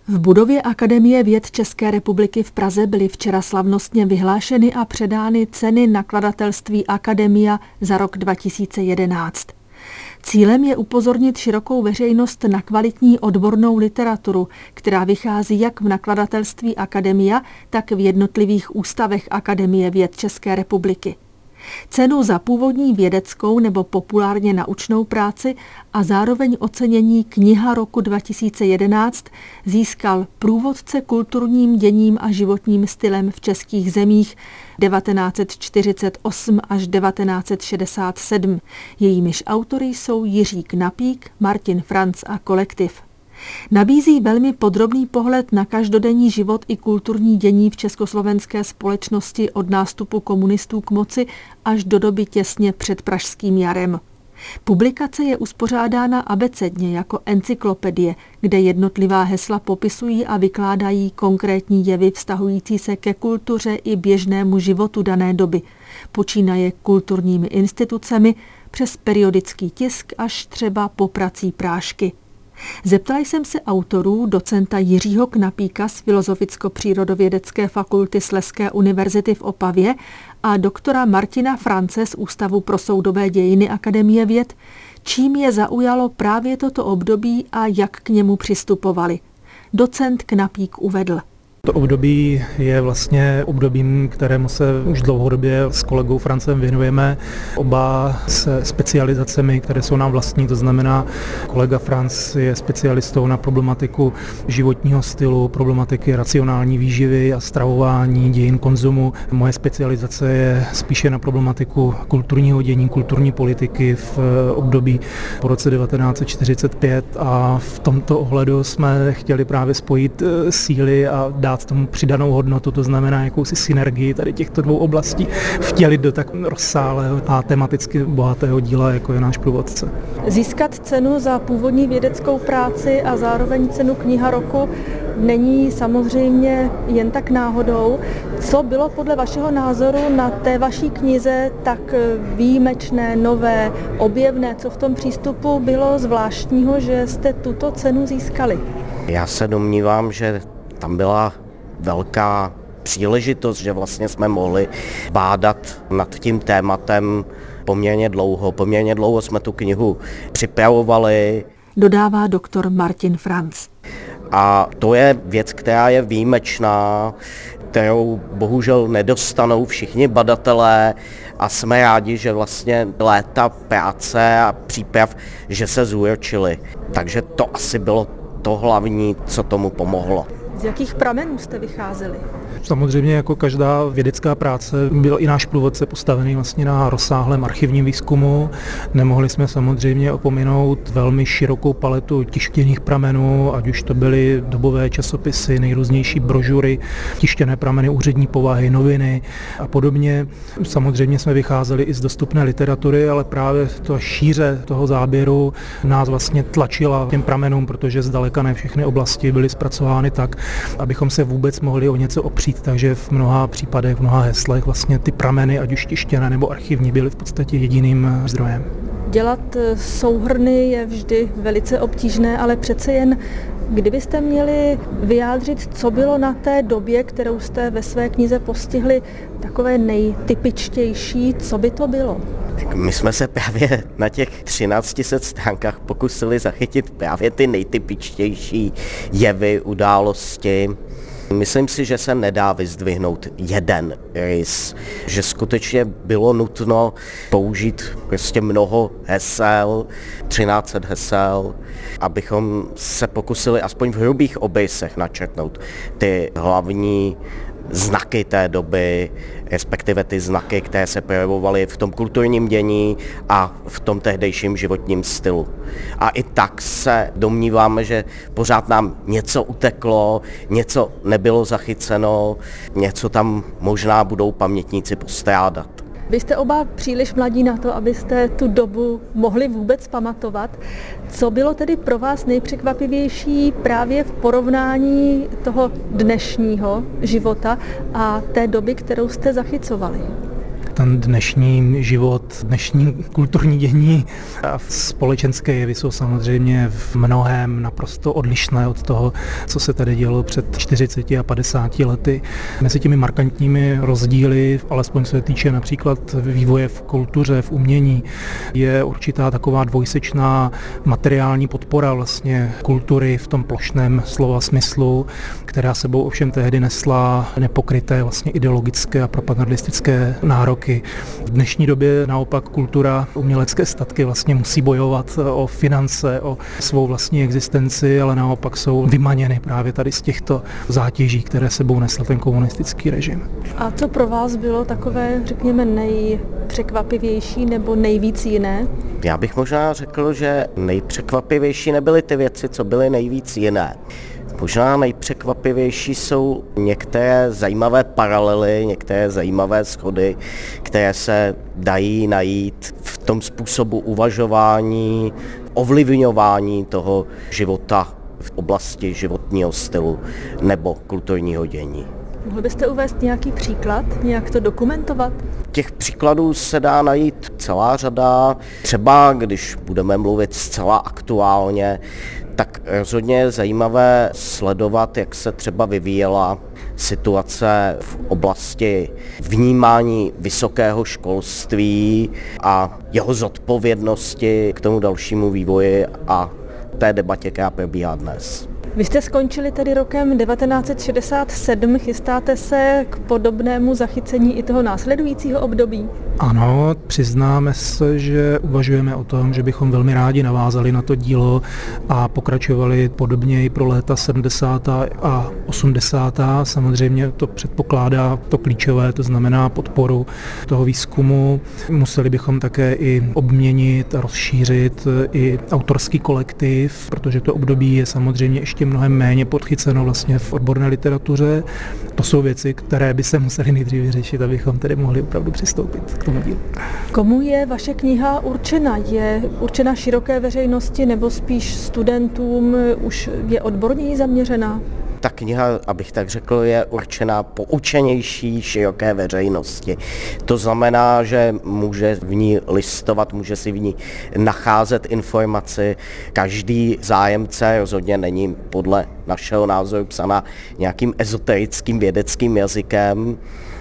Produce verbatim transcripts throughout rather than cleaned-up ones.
V budově Akademie věd České republiky v Praze byly včera slavnostně vyhlášeny a předány ceny nakladatelství Akademia za rok dva tisíce jedenáct. Cílem je upozornit širokou veřejnost na kvalitní odbornou literaturu, která vychází jak v nakladatelství Akademia, tak v jednotlivých ústavech Akademie věd České republiky. Cenu za původní vědeckou nebo populárně naučnou práci a zároveň ocenění Kniha roku dva tisíce jedenáct získal průvodce kulturním děním a životním stylem v českých zemích devatenáct set čtyřicet osm až devatenáct set šedesát sedm. Jejímiž autory jsou Jiří Knapík, Martin Franc a kolektiv. Nabízí velmi podrobný pohled na každodenní život i kulturní dění v československé společnosti od nástupu komunistů k moci až do doby těsně před Pražským jarem. Publikace je uspořádána abecedně jako encyklopedie, kde jednotlivá hesla popisují a vykládají konkrétní jevy vztahující se ke kultuře i běžnému životu dané doby, počínaje kulturními institucemi přes periodický tisk až třeba po prací prášky. Zeptala jsem se autorů docenta Jiřího Knapíka z Filozoficko-přírodovědecké fakulty Slezské univerzity v Opavě a doktora Martina France z Ústavu pro soudobé dějiny Akademie věd, čím je zaujalo právě toto období a jak k němu přistupovali. Docent Knapík uvedl. To období je vlastně obdobím, kterému se už dlouhodobě s kolegou Francem věnujeme. Oba se specializacemi, které jsou nám vlastní, to znamená, kolega Franc je specialistou na problematiku životního stylu, problematiky racionální výživy a stravování, dějin konzumu. Moje specializace je spíše na problematiku kulturního dění, kulturní politiky v období po roce devatenáct set čtyřicet pět a v tomto ohledu jsme chtěli právě spojit síly a dát tomu přidanou hodnotu, to znamená jakousi synergii tady těchto dvou oblastí vtělit do tak rozsáhlého a tematicky bohatého díla, jako je náš průvodce. Získat cenu za původní vědeckou práci a zároveň cenu Kniha roku není samozřejmě jen tak náhodou. Co bylo podle vašeho názoru na té vaší knize tak výjimečné, nové, objevné, co v tom přístupu bylo zvláštního, že jste tuto cenu získali? Já se domnívám, že tam byla velká příležitost, že vlastně jsme mohli bádat nad tím tématem poměrně dlouho. Poměrně dlouho jsme tu knihu připravovali. Dodává doktor Martin Franc. A to je věc, která je výjimečná, kterou bohužel nedostanou všichni badatelé a jsme rádi, že vlastně léta práce a příprav, že se zúročily. Takže to asi bylo to hlavní, co tomu pomohlo. Z jakých pramenů jste vycházeli? Samozřejmě jako každá vědecká práce byl i náš průvodce postavený vlastně na rozsáhlém archivním výzkumu. Nemohli jsme samozřejmě opominout velmi širokou paletu tištěných pramenů, ať už to byly dobové časopisy, nejrůznější brožury, tištěné prameny úřední povahy, noviny a podobně. Samozřejmě jsme vycházeli i z dostupné literatury, ale právě to šíře toho záběru nás vlastně tlačila těm pramenům, protože zdaleka ne všechny oblasti byly zpracovány tak, abychom se vůbec mohli o něco opřít. Takže v mnoha případech, v mnoha heslech vlastně ty prameny, ať už tištěné nebo archivní, byly v podstatě jediným zdrojem. Dělat souhrny je vždy velice obtížné, ale přece jen kdybyste měli vyjádřit, co bylo na té době, kterou jste ve své knize postihli, takové nejtypičtější, co by to bylo? My jsme se právě na těch třinácti set stránkách pokusili zachytit právě ty nejtypičtější jevy, události. Myslím si, že se nedá vyzdvihnout jeden rys, že skutečně bylo nutno použít prostě mnoho hesel, třináct set hesel, abychom se pokusili aspoň v hrubých obrysech načrtnout ty hlavní znaky té doby, respektive ty znaky, které se projevovaly v tom kulturním dění a v tom tehdejším životním stylu. A i tak se domníváme, že pořád nám něco uteklo, něco nebylo zachyceno, něco tam možná budou pamětníci postrádat. Vy jste oba příliš mladí na to, abyste tu dobu mohli vůbec pamatovat. Co bylo tedy pro vás nejpřekvapivější právě v porovnání toho dnešního života a té doby, kterou jste zachycovali? ten dnešní život, dnešní kulturní dění a společenské jevy jsou samozřejmě v mnohém naprosto odlišné od toho, co se tady dělo před čtyřiceti a padesáti lety. Mezi těmi markantními rozdíly, alespoň se týče například vývoje v kultuře, v umění, je určitá taková dvojsečná materiální podpora vlastně kultury v tom plošném slova smyslu, která sebou ovšem tehdy nesla nepokryté vlastně ideologické a propagandistické nároky. V dnešní době naopak kultura, umělecké statky vlastně musí bojovat o finance, o svou vlastní existenci, ale naopak jsou vymaněny právě tady z těchto zátěží, které sebou nesl ten komunistický režim. A co pro vás bylo takové, řekněme, nejpřekvapivější nebo nejvíc jiné? Já bych možná řekl, že nejpřekvapivější nebyly ty věci, co byly nejvíc jiné. Možná nejpřekvapivější jsou některé zajímavé paralely, některé zajímavé schody, které se dají najít v tom způsobu uvažování, ovlivňování toho života v oblasti životního stylu nebo kulturního dění. Mohl byste uvést nějaký příklad, nějak to dokumentovat? Těch příkladů se dá najít celá řada. Třeba když budeme mluvit zcela aktuálně, tak rozhodně je zajímavé sledovat, jak se třeba vyvíjela situace v oblasti vnímání vysokého školství a jeho zodpovědnosti k tomu dalšímu vývoji a té debatě, která probíhá dnes. Vy jste skončili tedy rokem devatenáct set šedesát sedm, chystáte se k podobnému zachycení i toho následujícího období? Ano, přiznáme se, že uvažujeme o tom, že bychom velmi rádi navázali na to dílo a pokračovali podobně i pro léta sedmdesátá a osmdesátá. Samozřejmě to předpokládá to klíčové, to znamená podporu toho výzkumu. Museli bychom také i obměnit a rozšířit i autorský kolektiv, protože to období je samozřejmě ještě mnohem méně podchyceno vlastně v odborné literatuře. To jsou věci, které by se museli nejdřív vyřešit, abychom tedy mohli opravdu přistoupit k tomu dílu. Komu je vaše kniha určena? Je určena široké veřejnosti nebo spíš studentům? Už je odborněji zaměřená? Ta kniha, abych tak řekl, je určená poučenější široké veřejnosti. To znamená, že může v ní listovat, může si v ní nacházet informaci. Každý zájemce rozhodně není podle našeho názoru psaná nějakým ezoterickým vědeckým jazykem.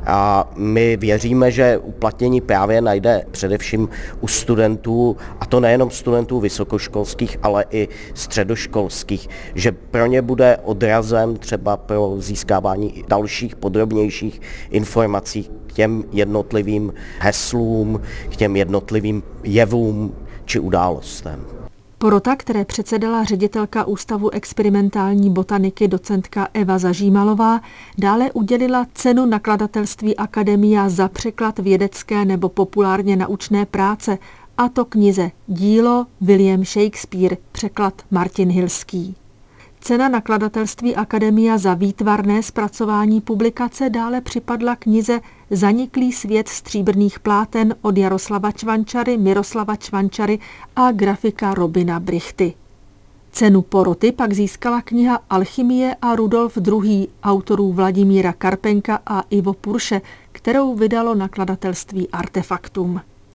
A my věříme, že uplatnění právě najde především u studentů, a to nejenom studentů vysokoškolských, ale i středoškolských, že pro ně bude odrazem třeba pro získávání dalších podrobnějších informací k těm jednotlivým heslům, k těm jednotlivým jevům či událostem. Porota, které předsedala ředitelka Ústavu experimentální botaniky docentka Eva Zažímalová, dále udělila cenu nakladatelství Akademia za překlad vědecké nebo populárně naučné práce, a to knize Dílo William Shakespeare, překlad Martin Hilský. Cena nakladatelství Akademia za výtvarné zpracování publikace dále připadla knize Zaniklý svět stříbrných pláten od Jaroslava Čvančary, Miroslava Čvančary a grafika Robina Brichty. Cenu poroty pak získala kniha Alchymie a Rudolf druhý. autorů Vladimíra Karpenka a Ivo Purše, kterou vydalo nakladatelství Artefaktum.